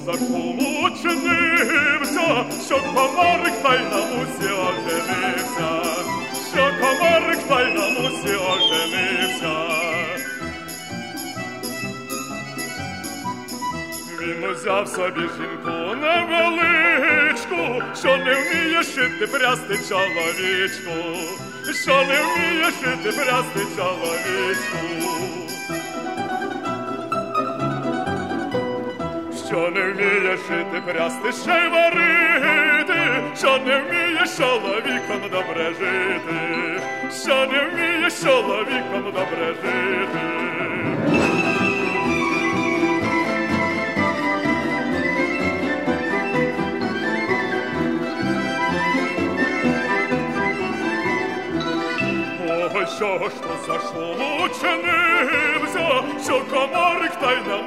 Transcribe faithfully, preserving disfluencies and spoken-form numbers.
за шум учинився, що комарик та й на мусі оженився, що комарик та й на мусі оженився. Він узяв собі жінку невеличку, що не вміє шити прясти чоловічку, що не вміє шити прясти чоловічку. Що не вміє шити прясти, ще й варити, що не вміє чоловіком добре жити, що не вміє чоловіком добре жити. Ой, що ж то за шум учинився, що комарик та й на